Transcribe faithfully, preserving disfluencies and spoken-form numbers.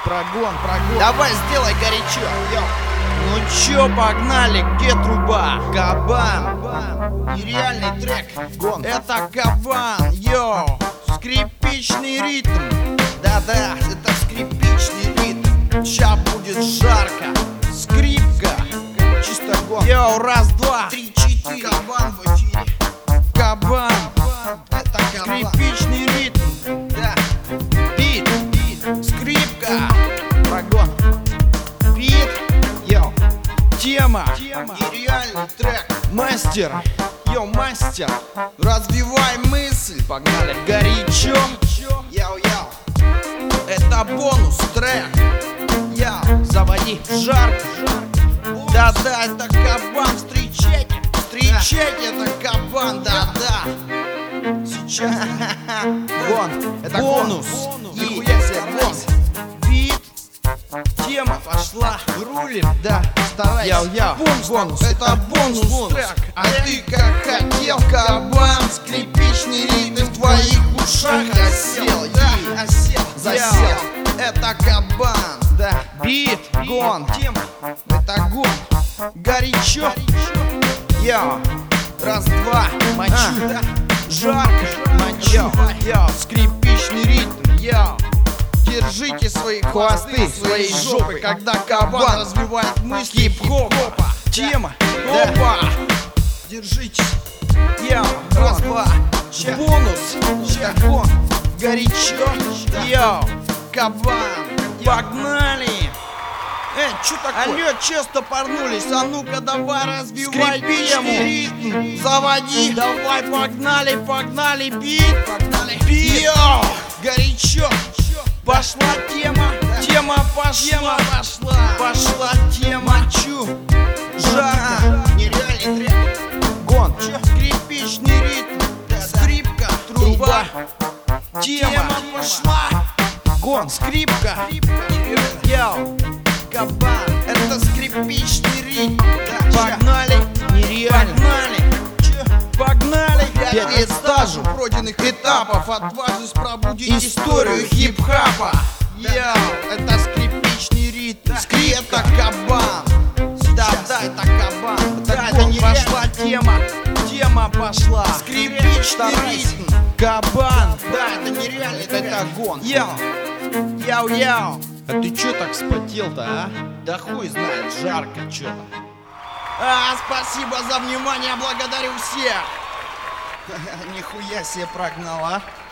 Прогон, прогон. Давай сделай горячо. Йо. Ну чё, погнали, где труба? Кабан. Нереальный трек. Гон. Это кабан, йоу. Скрипичный ритм. Да-да, это скрипичный ритм. Ща будет жарко. Скрипка. Чисто гон. Йоу, раз, два, Три, четыре. Кабан в эфире. Кабан. Это кабан. Скрипичный ритм. Да. Бит. Бит. Скрипка. Прогон. Бит. Йоу. Тема. Нереальный трек. Мастер. Йоу, мастер. Развивай мысль. Погнали. Горячо. Яу-яу. Это бонус трек. Яу. Заводи. Жарко. Да-да, это кабан. Встречайте. Встречайте, это кабан. Да-да. Сейчас. Гон. Это бонус. бонус. И Нихуя себе, гон. Бит. Тема пошла. Рулим. Да. Старайся. Яу-яу. Бонус. Бонус. Это бонус, бонус. трек. А ты как хотел, кабан. Скрипичный ритм в твоих ушах осел. Да. И осел. Засел. Это кабан. Да. Бит. Гон. Тема. Это гон. Горячо. Яу. Раз, два. Мочу. А. Да. Жарко. Мочу. Йоу. Йоу. Скрипичный ритм. Йоу. Держите свои хвосты своей жопы, когда кабан развивает мысли хип-хопа. Тема. Да. Опа. Держитесь. Йоу. Раз, два. Ща. Бонус. Ща. Гон. Горячо. Йоу. Кабан. Погнали. Эй, чё такое? Алло, чё стопорнулись? А ну-ка давай развивай Скрипичный тему. ритм. Заводи. Давай, погнали, погнали, бит. Погнали. Бит. Йоу. Горячо. Пошла тема. Да. Тема пошла. Тема пошла. Пошла тема. Мочу. Жарко. А, нереальный трек. Гон. Скрипичный ритм. Да, да. Скрипка. Труба. Труба. Тема Тема пошла. Гон. Скрипка. Нереально. Йоу. Кабан. Это скрипичный ритм. Да, ща. Погнали. Нереально. Погнали. Чё? Погнали. Пять лет стажу, пройденных этапов. Отважусь пробудить историю хип-хапа. Йоу, это скрипичный ритм. Да. Скрип, это кабан. Да, Сейчас. да, это кабан. Да, Это это гон. не пошла тема. Тема пошла. Скрипичный Старайся. ритм. Кабан. Да, это нереально, это, это гон. Йоу. Яу-яу. А ты чё так вспотел-то, а? Да хуй знает, жарко чё-то. А, спасибо за внимание, благодарю всех. Нихуя себе прогнал, а?